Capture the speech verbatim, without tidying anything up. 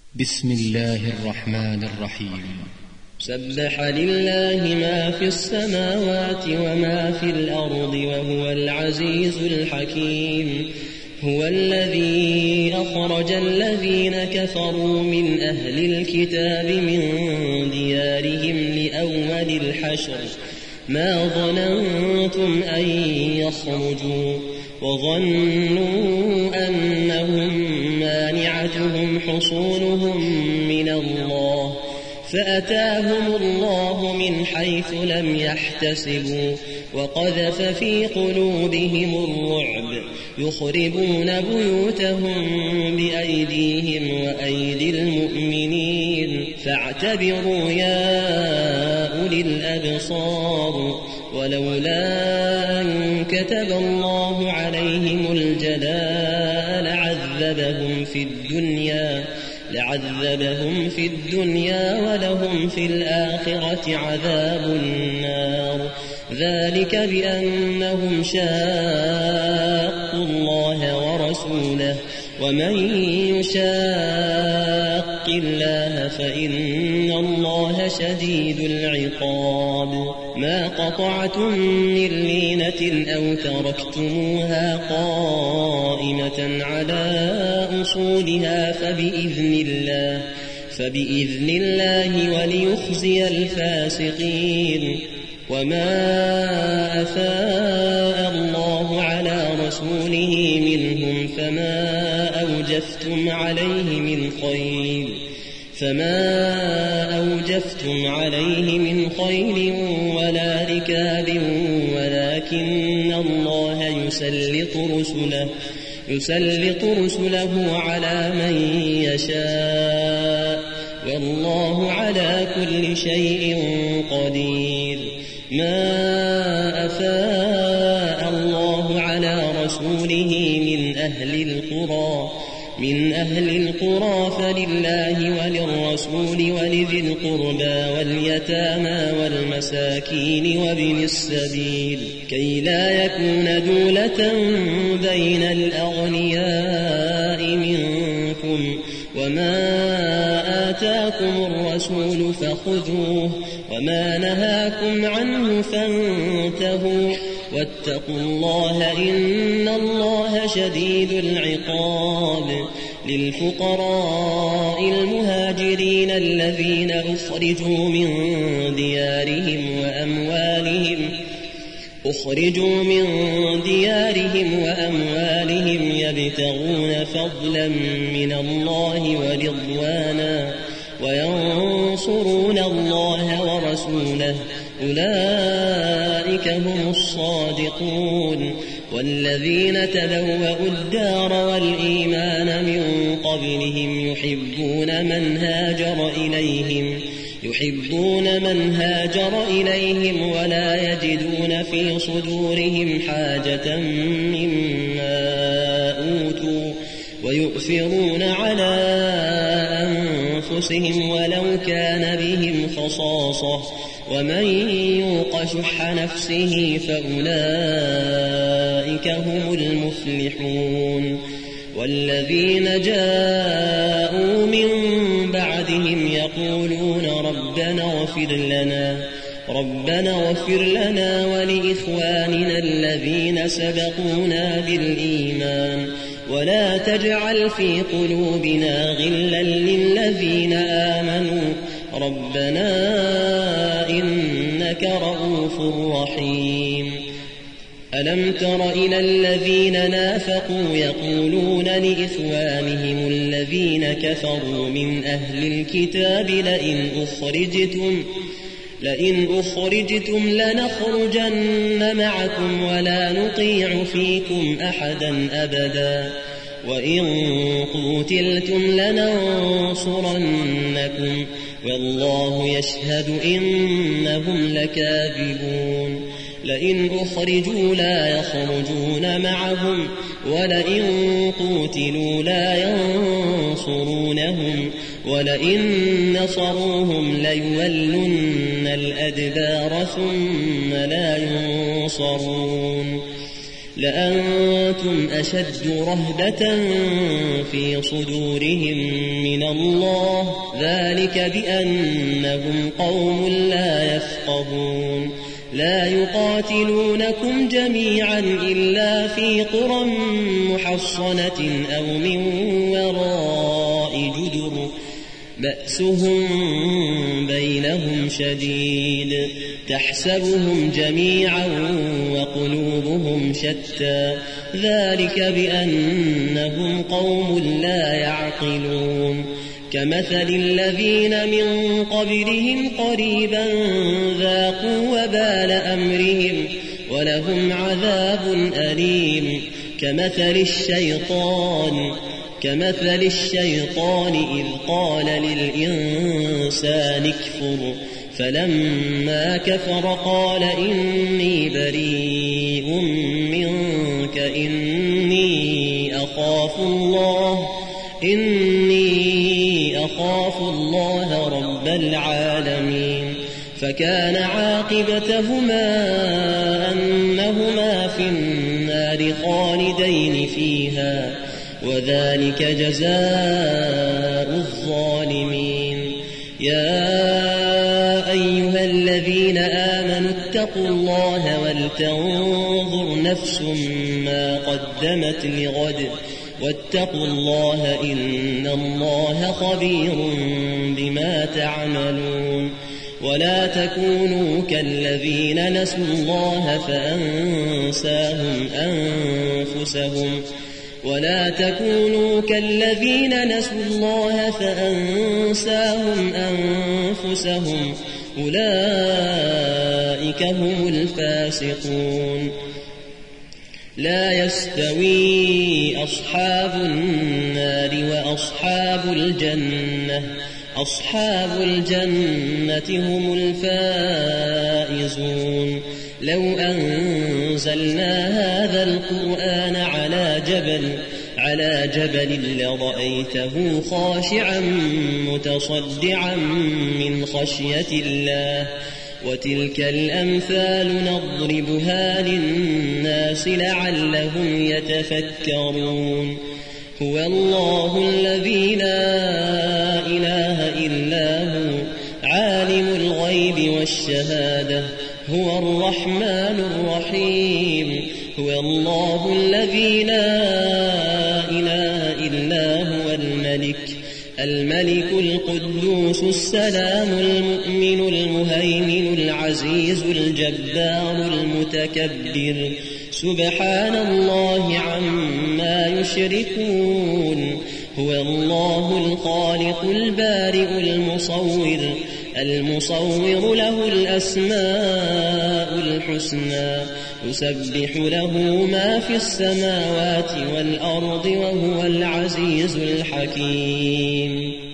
بسم الله الرحمن الرحيم. سبح لله ما في السماوات وما في الأرض وهو العزيز الحكيم. هو الذي أخرج الذين كفروا من أهل الكتاب من ديارهم لأول الحشر ما ظننتم أن يخرجوا وظنوا أنهم مانعتهم حصونهم من الله فأتاهم الله من حيث لم يحتسبوا وقذف في قلوبهم الرعب يخربون بيوتهم بأيديهم وأيدي المؤمنين فاعتبروا يا أولي الأبصار. ولولا أن كتب الله عليهم الجلاء لعذبهم في الدنيا لعذبهم في الدنيا ولهم في الآخرة عذاب النار. ذلك بأنهم شاقوا الله ورسوله ومن يشاق الله فإن الله شديد العقاب. ما قطعتم من لينة أو تركتموها قائمة على أصولها فبإذن الله فبإذن الله وليخزي الفاسقين. وما أفاء الله على رسوله منهم فما أوجفتم عليه من خيل فما أوجفتم عليه من خيل ولا ركاب ولكن الله يسلط رسله يسلط رسله على من يشاء والله على كل شيء قدير. ما أفاء الله على رسوله من أهل القرى من أهل القرى فلله وللرسول ولذي القربى واليتامى والمساكين وابن السبيل كي لا يكون دولة بين الأغنياء منكم. وما آتاكم الرسول فخذوه وما نهاكم عنه فانتهوا واتقوا الله إن الله شديد العقاب. للفقراء المهاجرين الذين أخرجوا من ديارهم وأموالهم أخرجوا من ديارهم وأموالهم يبتغون فضلا من الله ورضوانا وينصرون الله ورسوله أولئك هم الصادقون. والذين تبوأوا الدار والإيمان من قبلهم يحبون من هاجر إليهم يحبون من هاجر إليهم ولا يجدون في صدورهم حاجة مما أوتوا ويؤثرون على أنفسهم ولو كان بهم خصاصة ومن يوق شح نفسه فأولئك هم المفلحون. والذين جاءوا من بعدهم يقولون ربنا اغفر لنا ربنا اغفر لنا ولإخواننا الذين سبقونا بالإيمان ولا تجعل في قلوبنا غلا للذين آمنوا ربنا إنك رؤوف رحيم. ألم تر إلى الذين نافقوا يقولون لإخوانهم الذين كفروا من أهل الكتاب لئن أخرجتم لئن أخرجتم لنخرجن معكم ولا نطيع فيكم أحدا أبدا وإن قتلتم لننصرنكم والله يشهد إنهم لكاذبون. لئن أخرجوا لا يخرجون معهم ولئن قتلوا لا ينصرونهم ولئن نصروهم ليولن الأدبار ثم لا ينصرون. لأنتم أشد رهبة في صدورهم من الله، ذلك بأنهم قوم لا يفقهون. لا يقاتلونكم جميعا إلا في قرى محصنة أو من وراء جدر بأسهم بينهم شديد، تحسبهم جميعا وقلوبهم شتى، ذلك بأنهم قوم لا يعقلون. كمثل الذين من قبلهم قريبا ذاقوا وبال أمرهم ولهم عذاب أليم. كمثل الشيطان كمثل الشيطان إذ قال للإنسان اكفر فلما كفر قال إني بريء منك إني أخاف الله إني أخاف الله رب العالمين. فكان عاقبتهما أنهما في النار خالدين فيها، وذلك جزاء الظالمين. يا أيها الذين آمنوا اتقوا الله ولتنظر نفس ما قدمت لغد واتقوا الله إن الله خبير بما تعملون. ولا تكونوا كالذين نسوا الله فأنساهم أنفسهم ولا تكونوا كالذين نسوا الله فأنساهم أنفسهم أولئك هم الفاسقون. لا يستوي أصحاب النار وأصحاب الجنة أصحاب الجنة هم الفائزون. لو أنزلنا هذا القرآن على جبل على جبل لرأيته خاشعا متصدعا من خشية الله. وتلك الأمثال نضربها للناس لعلهم يتفكرون. هو الله الذي لا إله إلا هو عالم الغيب والشهادة هو الرحمن الرحيم. هو الله الذي لا إله إلا هو الملك الملك القدوس السلام المؤمن المهيمن العزيز الجبار المتكبر. سبحان الله عما يشركون. هو الله الخالق البارئ المصور المصور له الأسماء الحسنى يسبح له ما في السماوات والأرض وهو العزيز الحكيم.